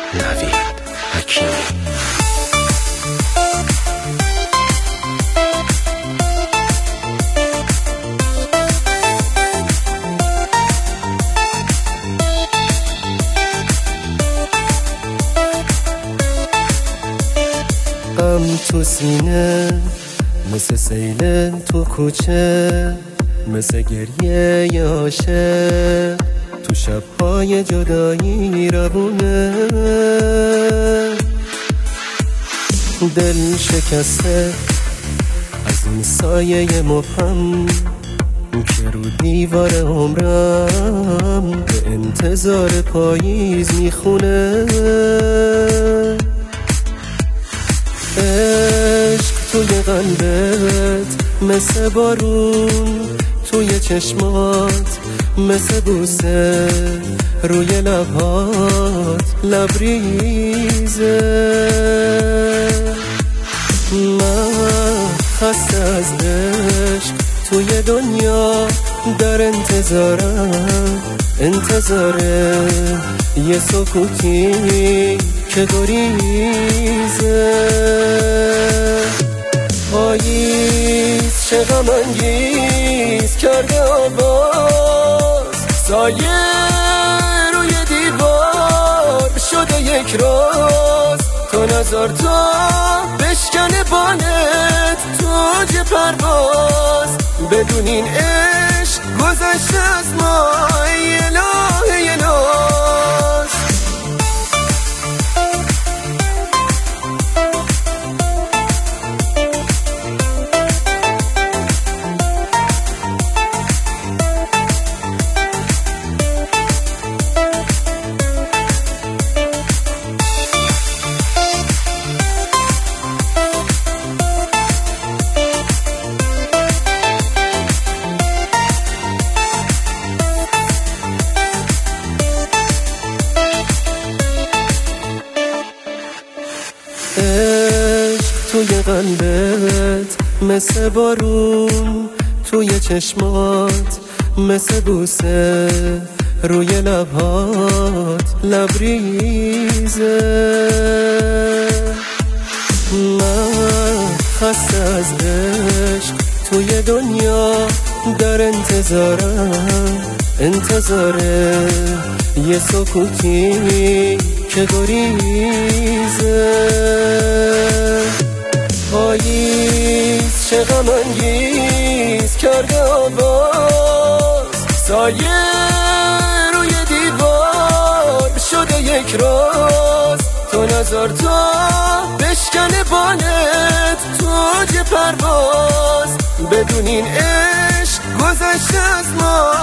نوید حکیمی. غم تو سینه مثل سیل تو کوچه، مثل گریه عاشق تو شب‌های جدایی روونه. دل شکسته از این سایه مبهم که رو دیوار عمرم به انتظار پاییز میخونه. عشق توی قلبت مثل بارون، توی چشمات مثل بوسه، روی لبهات لبریزه. من خسته از عشق توی دنیا در انتظارم، انتظاره یه سکوتی که گریزه. پاییز چه غم انگیز کرده آواز، سایه روی دیوار شده یک راز. تو نظر تا بشکنه بانت توج پرواز، بدون این عشق گذشته از ما الهه ناز. عشق توی قلبت مثل بارون، توی چشمات مثل بوسه، روی لبهات لبریزه. من خسته از عشق توی دنیا در انتظارم، انتظاره یه سکوتی که گریزه. پاییز چه غم انگیز کرده آواز، سایه روی دیوار شده یک راز. تو نظر تا بشکنه بانت توج پرواز، بدون این عشق گذشته از ما